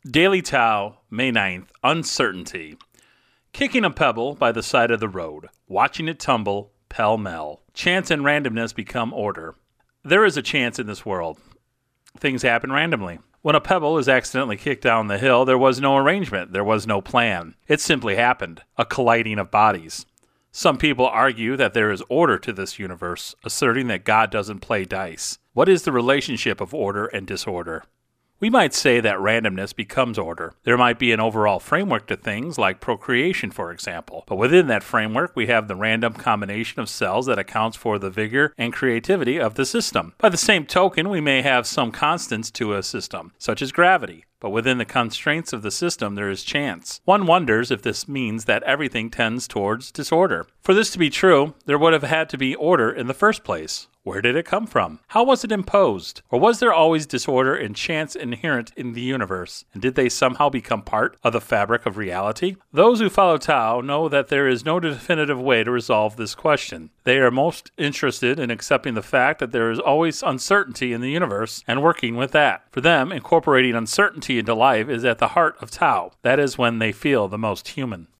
Daily Tao, May 9th, Uncertainty. Kicking a pebble by the side of the road, watching it tumble, pell-mell. Chance and randomness become order. There is a chance in this world. Things happen randomly. When a pebble is accidentally kicked down the hill, there was no arrangement, there was no plan. It simply happened, a colliding of bodies. Some people argue that there is order to this universe, asserting that God doesn't play dice. What is the relationship of order and disorder? We might say that randomness becomes order. There might be an overall framework to things, like procreation, for example. But within that framework, we have the random combination of cells that accounts for the vigor and creativity of the system. By the same token, we may have some constants to a system, such as gravity. But within the constraints of the system, there is chance. One wonders if this means that everything tends towards disorder. For this to be true, there would have had to be order in the first place. Where did it come from? How was it imposed? Or was there always disorder and chance inherent in the universe? And did they somehow become part of the fabric of reality? Those who follow Tao know that there is no definitive way to resolve this question. They are most interested in accepting the fact that there is always uncertainty in the universe and working with that. For them, incorporating uncertainty into life is at the heart of Tao. That is when they feel the most human.